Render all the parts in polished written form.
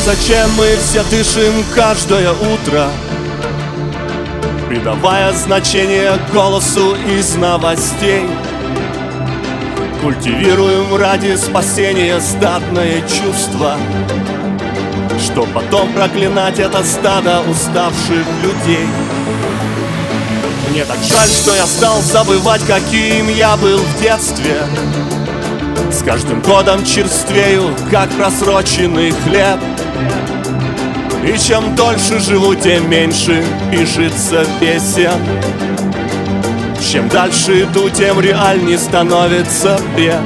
зачем мы все дышим каждое утро, придавая значение голосу из новостей. Культивируем ради спасения стадное чувство, что потом проклинать это стадо уставших людей. Мне так жаль, что я стал забывать, каким я был в детстве. С каждым годом черствею, как просроченный хлеб. И чем дольше живу, тем меньше пишется песен. Чем дальше иду, тем реальней становится бред.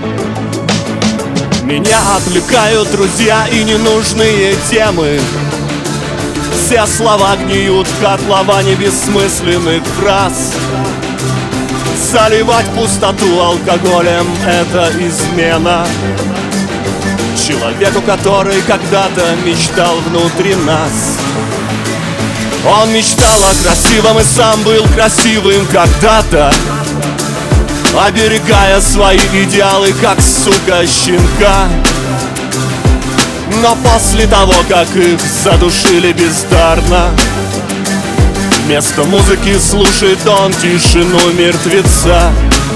Меня отвлекают друзья и ненужные темы. Все слова гниют в котловане бессмысленных фраз. Заливать пустоту алкоголем — это измена человеку, который когда-то мечтал внутри нас. Он мечтал о красивом и сам был красивым когда-то, оберегая свои идеалы, как сука щенка. Но после того, как их задушили бездарно, вместо музыки слушает он тишину мертвеца.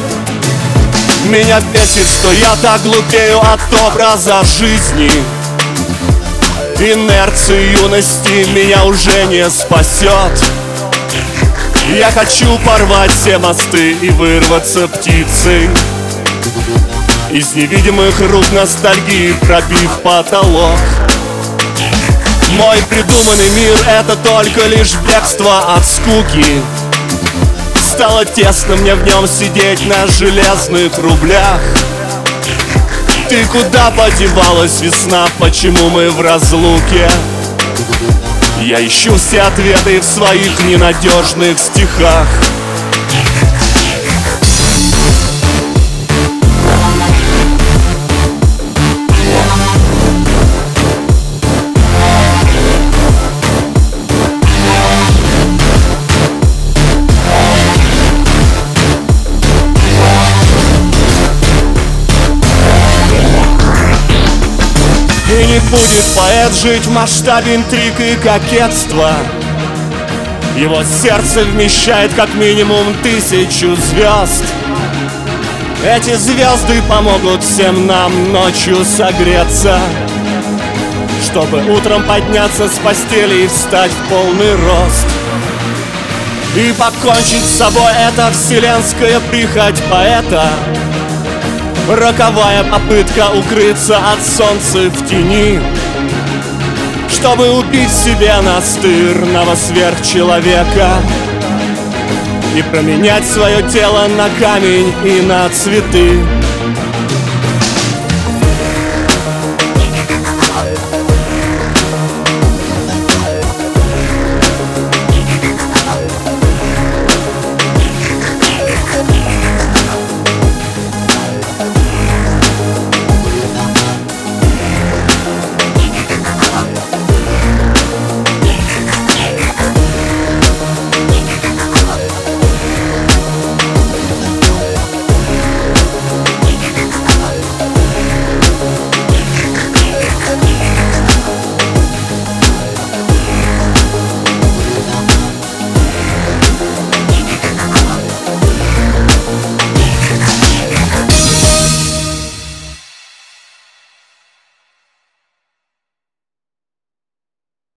Меня бесит, что я так глупею от образа жизни. Инерции юности меня уже не спасет. Я хочу порвать все мосты и вырваться птицей из невидимых рук ностальгии, пробив потолок. Мой придуманный мир — это только лишь бегство от скуки. Стало тесно мне в нем сидеть на железных рублях. Ты куда подевалась, весна, почему мы в разлуке? Я ищу все ответы в своих ненадежных стихах. И не будет поэт жить в масштабе интриг и кокетства. Его сердце вмещает как минимум 1000 звезд. Эти звезды помогут всем нам ночью согреться, чтобы утром подняться с постели и встать в полный рост. И покончить с собой — это вселенская прихоть поэта. Роковая попытка укрыться от солнца в тени, чтобы убить себе настырного сверхчеловека и променять свое тело на камень и на цветы.